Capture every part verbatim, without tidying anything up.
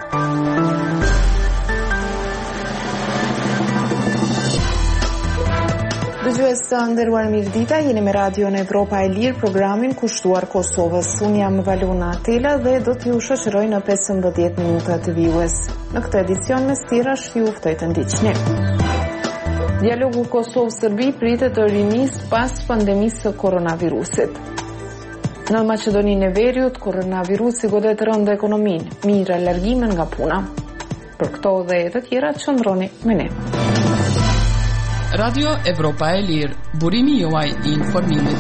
Dëgjues të nderuar, mirëdita, jeni me Radion Evropa e Lirë, programin kushtuar Kosovës. Unë jam Valona Atela dhe do t'ju shoqëroj në pesëmbëdhjetë minuta të vijues. Në këtë edicion mes tirash ju ftoj të ndiqni. Dialogu Kosovë-Serbi pritet të rinisë pas pandemisë së koronavirusit. Në Maqedoninë e Veriut, koronavirusi godet rënd ekonominë, mirë largimin nga puna. Për këto dhe të tjera qëndroni me ne. Radio Evropa e Lirë, burimi juaj i informimit.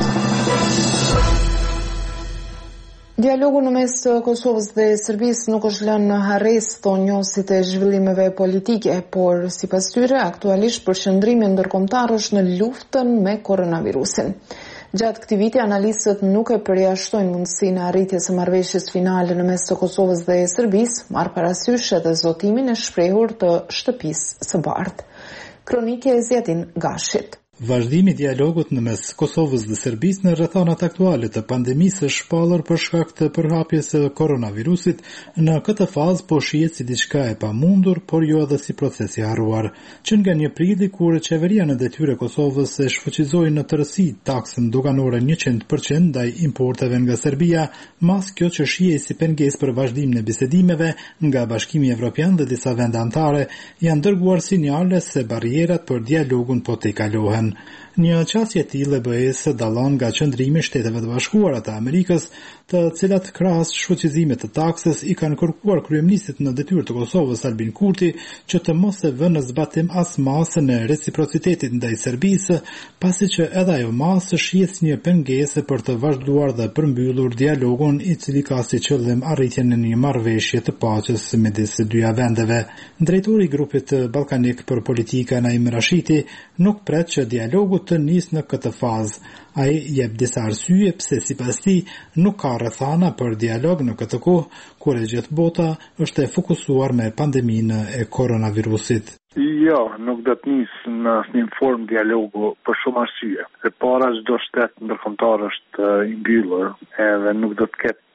Dialogu në mes të Kosovës dhe Serbisë nuk është lënë në harres, thonë njohësit e zhvillimeve politike, por sipas tyre aktualisht përqendrimi ndërkombëtar është në luftën me koronavirusin. Gjatë këtij viti analistët nuk e përjashtojnë mundësinë e arritjes së marrëveshjes finale në mes të Kosovës dhe Serbisë, marr parasysh edhe zotimin e shprehur të shtëpisë së bardhë. Kronike e Zjetin Gashit. Vazhdimi i dialogut në mes Kosovës dhe Serbisë në rrethanat aktuale të pandemisë është shpallur për shkak të përhapjes së koronavirusit. Në këtë fazë po shihet si diçka e pamundur, por jo edhe si proces i harruar. Që nga një prilli kur qeveria në detyrë e Kosovës e shfuqizoi në tërësi taksën doganore njëqind përqind ndaj importeve nga Serbia, mas kjo që shihej si pengesë për vazhdimin e bisedimeve nga Bashkimi Evropian dhe disa vende anëtare, janë dërguar sinjale se barrierat për dialogun po të kalohen. Një qasje e tillë e B E-s dallon nga qëndrimi i Shteteve të Bashkuara të Amerikës, të cilat krahas shfuqizimit të taksës i kanë kërkuar kryeministit në detyrë të Kosovës Albin Kurti që të mos e vënë në zbatim as masën e reciprocitetit ndaj Serbisë, pasi që edhe ajo masë shihet si një pengesë për të vazhduar dhe përmbyllur dialogun i cili ka si qëllim arritjen e një marrëveshje të paqes midis së dyja vendeve. Drejtori i grupit ballkanik për politika Naim Rashiti nuk pret që dialogu të nisë në këtë fazë. Ai jep disa arsye pse sipas tij nuk ka rrethana për dialog në këtë kohë kur e gjithë bota është e fokusuar me pandeminë e koronavirusit. Jo, nuk do të nisë në asnjë formë dialogu për shumë arsye. E para, çdo shtet ndërkombëtar është i mbyllur edhe nuk do të ketë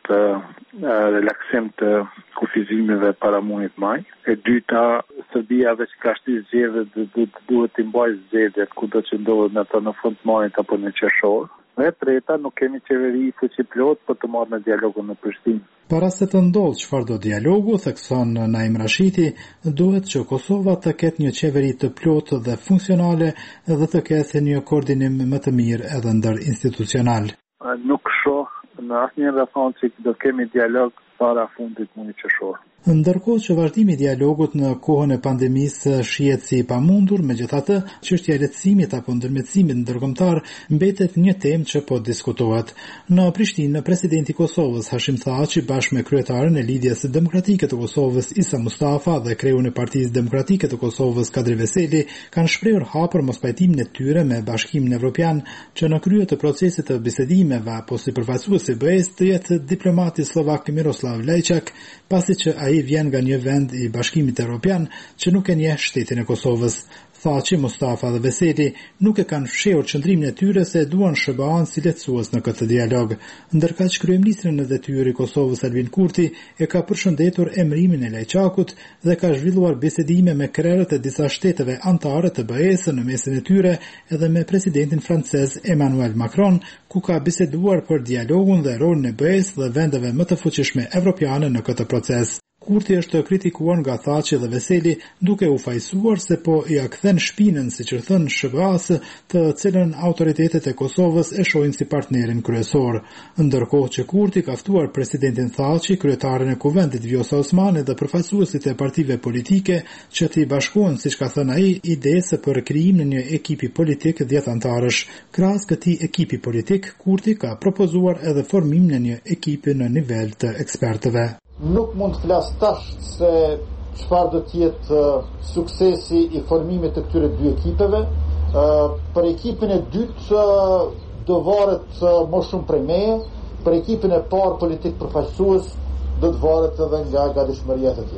relaksim të kufizimeve para muajit maj. E dyta, Serbia veç ka shtyr zgjedhjet dhe duhet të mbajë zgjedhjet kudo që ndodhen ato në fund të muajit apo në qershor. Dhe e treta, nuk kemi qeveri fuqiplot për të marrë në dialogun në Prishtinë. Para se të ndodhë çfarë do dialogu, thekson Naim Rashiti, duhet që Kosova të ketë një qeveri të plotë dhe funksionale dhe të ketë një koordinim më të mirë edhe ndër institucional. Nuk shoh në asnjë rrethon që do kemi dialog para fundit muajit qershor. Ndërkohë që vazhdimi i dialogut në kohën e pandemisë shihet si i pamundur, megjithatë, çështja e lehtësimit apo ndërmjetësimit ndërkombëtar mbetet një temë që po diskutohet. Në Prishtinë, presidenti i Kosovës Hashim Thaçi bashkë me kryetaren e Lidhjes Demokratike të Kosovës Isa Mustafa dhe kreun e Partisë Demokratike të Kosovës Kadri Veseli kanë shprehur hapur mospajtimin e tyre me Bashkimin Evropian që në krye të procesit të bisedimeve apo si përfaqësues i B E-s të jetë diplomati slovak Miroslav Lajçak, pasi që ai vjen nga një vend i Bashkimit Evropian që nuk e njeh shtetin e Kosovës. Thaçi, Mustafa dhe Veseli nuk e kanë fshehur qëndrimin e tyre se duan S B A-n si lehtësues në këtë dialog. Ndërkaq kryeministri në detyrë i Kosovës Albin Kurti e ka përshëndetur emërimin e Lajçakut dhe ka zhvilluar bisedime me krerët e disa shteteve anëtare të B E-s në mesin e tyre edhe me presidentin francez Emmanuel Macron, ku ka biseduar për dialogun dhe rolin e B E-s dhe vendeve më të fuqishme evropiane në këtë proces. Kurti është kritikuar nga Thaçi dhe Veseli duke u fajsuar se po ia kthen shpinën, siç e thënë S B A-s, të cilën autoritetet e Kosovës e shohin si partnerin kryesor. Ndërkohë që Kurti ka ftuar presidentin Thaçi, kryetaren e Kuvendit Vjosa Osmani dhe përfaqësuesit e partive politike që të i bashkohen, siç ka thënë ai, idesë për krijimin e një ekipi politik dhjetë antarësh. Krahas këtij ekipi politik, Kurti ka propozuar edhe formimin e një ekipi në nivel të ekspertëve. Nuk mund të flas tash se çfarë do të jetë uh, suksesi i formimit të këtyre dy ekipeve. Uh, për ekipin e dytë uh, do varet uh, më shumë prej meje, për ekipin e parë politik përfaqësues do të varet edhe nga gatishmëria e tjerë.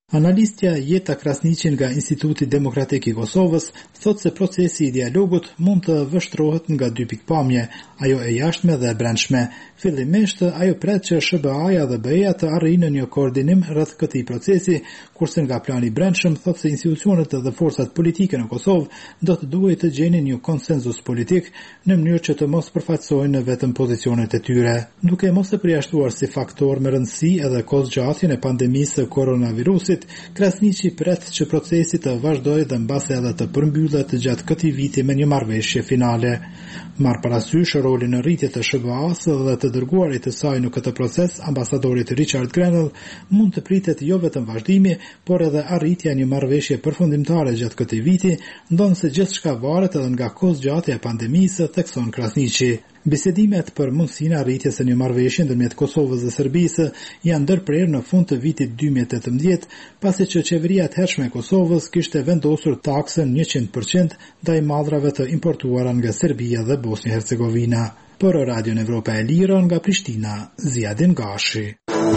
Analistja Jeta Krasniqi nga Instituti Demokratik i Kosovës thot se procesi i dialogut mund të vështrohet nga dy pikpamje, ajo e jashtme dhe e brendshme. Fillimisht, ajo pret që S B A-ja dhe B E-ja të arrijnë një koordinim rreth këtij procesi, kurse nga plani i brendshëm thot se institucionet dhe forcat politike në Kosovë do të duhet të gjejnë një konsenzus politik në mënyrë që të mos përfaqësojnë vetëm pozicionet e tyre. Duke mos e përjashtuar si faktor me rëndësi edhe kozgjatjen e pandemisë së koronavirusit, Krasniqi pret që procesi të vazhdojë dhe mbase edhe të përmbyllet gjatë këtij viti me një marrëveshje finale. Marr parasysh rolin në rritje të S B A-s dhe të dërguarit të saj në këtë proces, ambasadorit Richard Grenell, mund të pritet jo vetëm vazhdimi, por edhe arritja e një marrëveshje përfundimtare gjatë këtij viti, ndonse gjithçka varet edhe nga kozgjatja e pandemisë, thekson Krasniqi. Bisedimet për mundësinë e arritjes së një marrëveshje ndërmjet Kosovës dhe Serbisë janë ndërprerë në fund të vitit dy mijë e tetëmbëdhjetë, pasi që qeveria e hershme e Kosovës kishte vendosur taksën njëqind përqind ndaj mallrave të importuara nga Serbia dhe Bosnia-Hercegovina. Për Radion Evropa e Lirë nga Prishtina, Ziadin Gashi.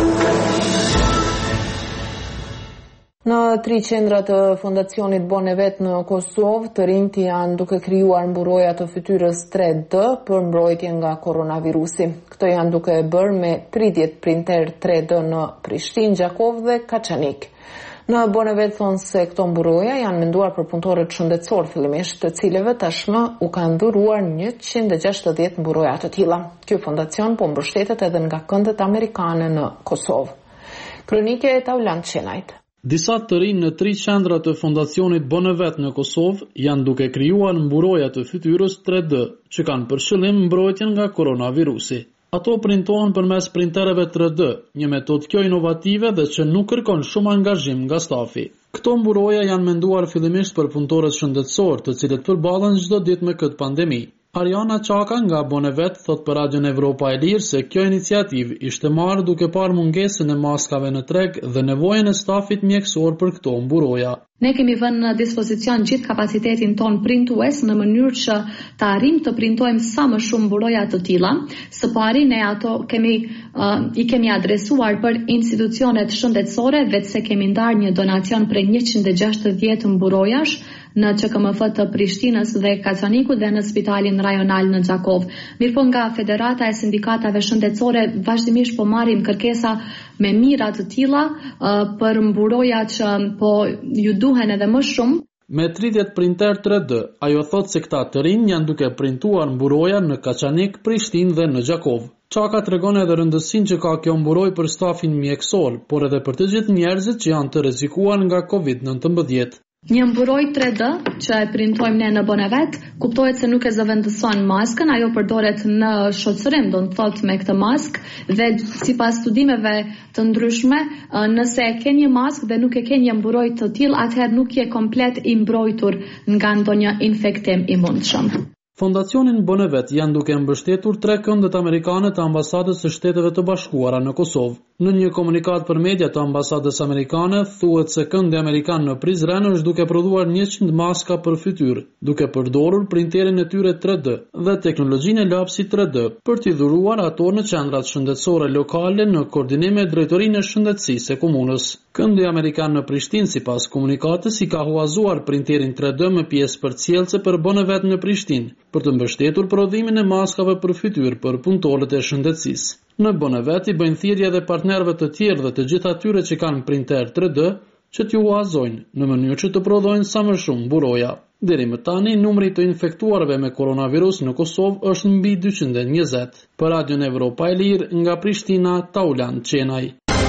Në tri qendra të Fondacionit Bonevet në Kosovë, të rinjt janë duke krijuar mburoja të fytyrës tre D për mbrojtje nga koronavirusi. Këto janë duke bërë me tridhjetë printer tre D në Prishtinë, Gjakov dhe Kaçanik. Në Bonevet thonë se këto mburoja janë menduar për punëtorët shëndetësor fillimisht, të cilëve tashmë u kanë dhuruar njëqind e gjashtëdhjetë mburoja të tilla. Ky fondacion po mbështetet edhe nga këndet amerikane në Kosovë. Kronike e Taulant Qenajt. Disa të rinj në tri qendra të Fondacionit Bonevet në Kosovë janë duke krijuar mburoja të fytyrës tre D, që kanë për qëllim mbrojtjen nga koronavirusi. Ato printohen përmes printereve tre D, një metodë kjo inovative dhe që nuk kërkon shumë angazhim nga stafi. Këto mburoja janë menduar fillimisht për punëtorët shëndetësor, të cilët përballen çdo ditë me këtë pandemi. Ariana Çaka nga Bonevet thot për Radion Evropa e Lirë se kjo iniciativë ishte marrë duke parë mungesën e maskave në treg dhe nevojën e stafit mjekësor për këto mburoja. Ne kemi vënë në dispozicion gjithë kapacitetin ton printues në mënyrë që të arrijmë të printojmë sa më shumë mburoja të tilla. Së pari ne ato kemi uh, i kemi adresuar për institucionet shëndetësore, vetë se kemi ndarë një donacion për njëqind e gjashtëdhjetë mburojash në Q K M F të Prishtinës dhe Kaçanikut dhe në Spitalin Rajonal në Gjakov. Mirëpo nga Federata e Sindikatave Shëndetësore vazhdimisht po marrim kërkesa me mira të tilla uh, për mburoja që po ju duhen edhe më shumë. Me tridhjetë printer tre D, ajo thot se këta të rinj janë duke printuar mburoja në Kaçanik, Prishtinë dhe në Gjakov. Çaka tregon edhe rëndësinë që ka kjo mburojë për stafin mjekësor, por edhe për të gjithë njerëzit që janë të rrezikuar nga covid nëntëmbëdhjetë. Një mburoj tre D që e printojmë ne në Bonevet, kuptohet se nuk e zëvendëson maskën, ajo përdoret në shoqërim, do të thotë me këtë maskë dhe sipas studimeve të ndryshme, nëse e ke një maskë dhe nuk e ke një mburoj të tillë, atëherë nuk je komplet i mbrojtur nga ndonjë infektim i mundshëm. Fondacionin Bonevet janë duke mbështetur tre këndet amerikane të ambasadës së Shteteve të Bashkuara në Kosovë. Në një komunikat për media të ambasadës amerikane, thuhet se këndi amerikan në Prizren është duke prodhuar njëqind maska për fytyrë, duke përdorur printerin e tyre tre D dhe teknologjinë e lapsit tre D për t'i dhuruar ato në qendrat shëndetësore lokale në koordinim me Drejtorinë e Shëndetësisë e komunës. Këndi amerikan në Prishtinë sipas komunikatës i ka huazuar printerin tre D me pjesë përcjellëse për Bonevet në Prishtinë për të mbështetur prodhimin e maskave për fytyrë për punëtorët e shëndetësisë. Në Bonevet i bëjnë thirrje edhe partnerëve të tjerë dhe të gjithë atyre që kanë printer tre D që t'ju huazojnë në mënyrë që të prodhojnë sa më shumë mburoja. Deri më tani numri i të infektuarve me koronavirus në Kosovë është mbi dyqind e njëzet. Për Radion Evropa e Lirë nga Prishtina, Taulant Qenaj.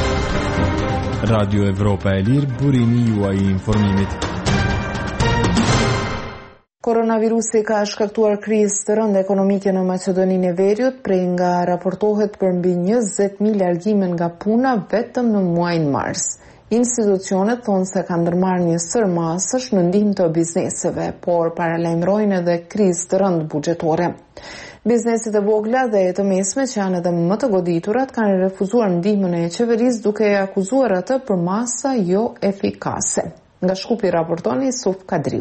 Radio Evropa e Lirë, burimi juaj i informimit. Koronavirusi ka shkaktuar krizë të rëndë ekonomike në Maqedoninë e Veriut, prej nga raportohet për mbi njëzet mijë largime nga puna vetëm në muajin mars. Institucionet thonë se kanë ndërmarrë një sër masësh në ndihmë të bizneseve, por paralajmërojnë edhe krizë të rëndë buxhetore. Bizneset e vogla dhe të mesme që janë edhe më të goditurat kanë refuzuar ndihmën e qeverisë duke e akuzuar atë për masa jo efikase. Nga Shkupi raporton Yusuf Kadriu.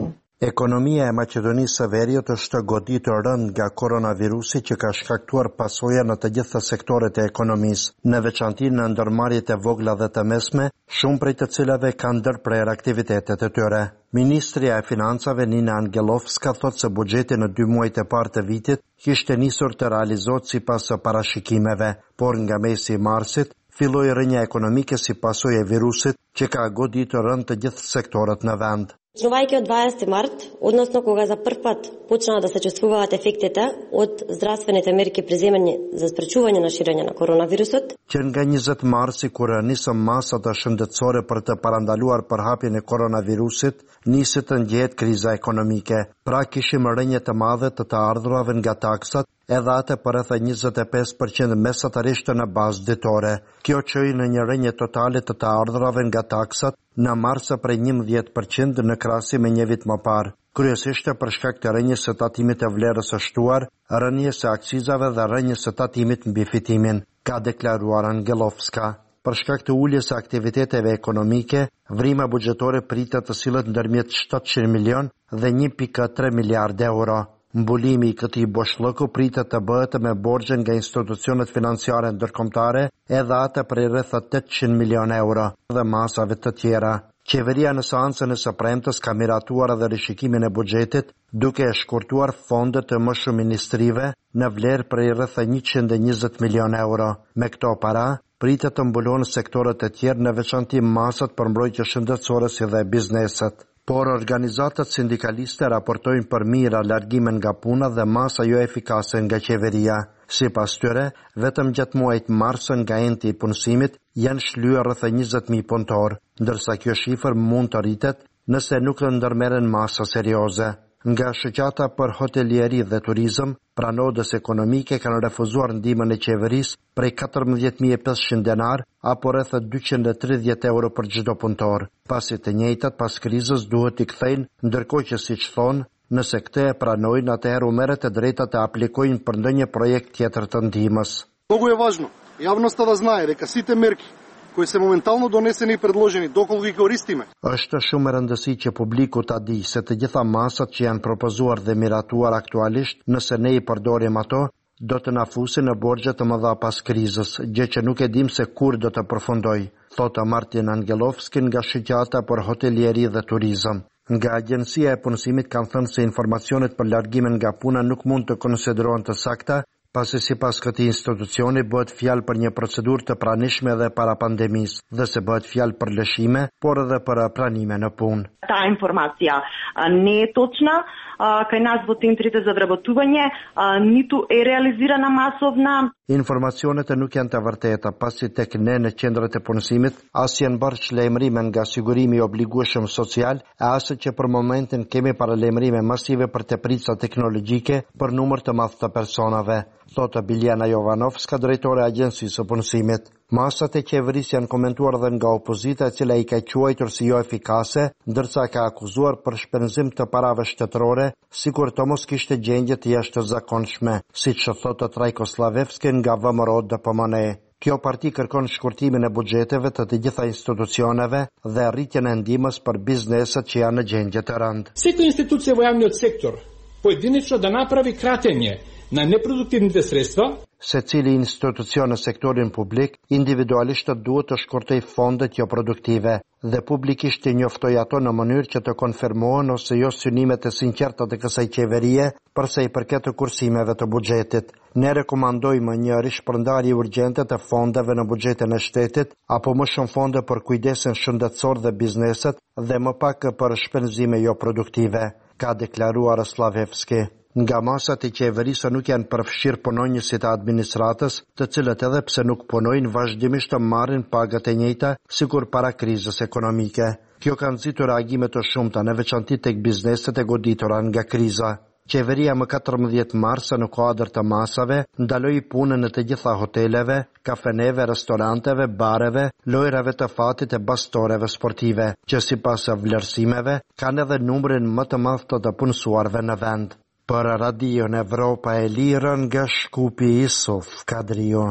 Ekonomia e Maqedonisë së Veriut është goditur rënd nga koronavirusi që ka shkaktuar pasoja në të gjitha sektoret e ekonomisë, në veçanti në ndërmarrjet e vogla dhe të mesme, shumë prej të cilave kanë ndërprer aktivitetet e tyre. Ministria e Financave Nina Angelovska thot se buxheti në dy muajt e parë të vitit kishte nisur të realizohet sipas parashikimeve, por nga mesi i marsit filloi rënja ekonomike si pasojë e virusit që ka goditur rënd të gjithë sektorët në vend. Почнувајќи од дваесети март, односно кога за прв пат почнаа да се чувствуваат ефектите од здравствените мерки преземани за спречување на ширење на коронавирусот. Që nga njëzet marsi kur nisën masat shëndetësore për të parandaluar përhapjen e koronavirusit, nisi të ndjehet kriza ekonomike. Pra kishim rënje të madhe të të ardhurave nga taksat, edhe atë për rreth njëzet e pesë përqind mesatarisht në bazë ditore. Kjo çoi në një rënje totale të të ardhurave nga taksat në marsë prej njëmbëdhjetë përqind në krahasim me një vit më parë. Kryesisht për shkak të rënjes së tatimit të vlerës së shtuar, rënjes së akcizave dhe rënjes së tatimit mbi fitimin, ka deklaruar Angelovska. Për shkak të uljes së aktiviteteve ekonomike, vrima buxhetore pritet të sillet ndërmjet shtatëqind milion dhe një pikë tre miliardë euro. Mbulimi i këtij boshllëku pritet të bëhet me borxhe nga institucionet financiare ndërkombëtare, edhe ata për rreth tetëqind milion euro dhe masave të tjera. Qeveria në seancën e së premtes ka miratuar edhe rishikimin e buxhetit, duke e shkurtuar fondet të më shumë ministrive në vlerë për rreth njëqind e njëzet milion euro. Me këto para, pritet të mbulon sektorët e tjerë, në veçanti masat për mbrojtje shëndetësore si dhe bizneset. Por organizatat sindikaliste raportojnë për mira largimin nga puna dhe masa jo efikase nga qeveria. Sipas tyre, vetëm gjatë muajit mars nga enti i punësimit janë shlyer rreth njëzet mijë punëtor, ndërsa kjo shifër mund të rritet nëse nuk ndërmerren masa serioze. Nga shoqata për hotelieri dhe turizëm, pranodës ekonomike kanë refuzuar ndihmën e qeverisë prej katërmbëdhjetë mijë e pesëqind denar apo rreth dyqind e tridhjetë euro për çdo punëtor. Pasi të njëjtat pas krizës duhet i kthejnë, ndërkohë që siç thonë, nëse këte e pranojnë, atëherë u merret e drejta të aplikojnë për ndonjë projekt tjetër të ndihmës. Много е важно јавноста да знае дека сите мерки koji se momentalno doneseni i predloženi, dokoliko i koristime. Është shumë e rëndësishme që publiku ta di se të gjitha masat që janë propozuar dhe miratuar aktualisht, nëse ne i përdorim ato, do të na fusin në borxhe të mëdha pas krizës, gjë që nuk e dim se kur do të përfundojë, thotë Martin Angelovski nga shoqata për hotelieri dhe turizëm. Nga Agjencia e Punësimit kanë thënë se informacionet për largimin nga puna nuk mund të konsiderohen të sakta, pasi sipas këtij institucioni bëhet fjalë për një procedurë të pranishme edhe para pandemisë, dhe se bëhet fjalë për lëshime, por edhe për pranime në punë. Та информација не е точна, кај нас во центрите за вработување ниту е реализирана масовна. Informacionet e nuk janë të vërteta, pasi tek ne në qendrat e punësimit as janë bërë lajmërime nga sigurimi i obligueshëm social, e as që për momentin kemi paralajmërime masive për teprica teknologjike për numër të madh të personave, thotë Biljana Jovanovska, drejtore e Agjencisë së Punësimit. Masat e qeverisë janë komentuar dhe nga opozita, e cila i ka quajtur si jo efikase, ndërsa ka akuzuar për shpenzim të parave shtetërore, sikur të mos kishte gjendje të jashtëzakonshme, siç thotë Trajko Slavevski nga V M R O D P M N E. Kjo parti kërkon shkurtimin e buxheteve të të gjitha institucioneve dhe rritjen e ndihmës për bizneset që janë në gjendje të rëndë. Секоја институција во јавниот сектор поединечно да направи кратење на непродуктивните средства. Secili institucion në sektorin publik individualisht duhet të shkurtoj fondet jo produktive dhe publikisht të njoftoj ato në mënyrë që të konfirmohen ose jo synimet e sinqerta të kësaj qeverie për sa i përket të kursimeve të buxhetit. Ne rekomandojmë një rishpërndarje urgjente të fondeve në buxhetin e shtetit apo më shumë fonde për kujdesin shëndetësor dhe bizneset dhe më pak për shpenzime jo produktive, ka deklaruar Slavevski. Nga masat e qeverisë nuk janë përfshirë punonjësit e administratës, të cilët edhe pse nuk punojnë vazhdimisht të marrin pagat e njëjta sikur para krizës ekonomike. Kjo ka nxitur reagime të shumta, në veçanti tek bizneset e goditura nga kriza. Qeveria më katërmbëdhjetë mars në kuadër të masave ndaloi punën në të gjitha hoteleve, kafeneve, restoranteve, bareve, lojrave të fatit e bastoreve sportive, që sipas vlerësimeve kanë edhe numrin më të madh të punësuarve në vend. Për Radion Evropa e Lirë nga Shkupi Isuf Kadrio.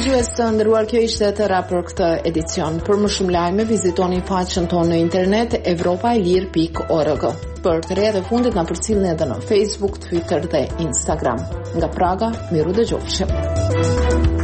Dëgjues të nderuar, kjo ishte e tëra për këtë edicion. Për më shumë lajme, vizitoni faqen tonë në internet evropa e lir pikë org. Për të re dhe fundit na përcjellni edhe në Facebook, Twitter dhe Instagram. Nga Praga, miru dëgjofshim.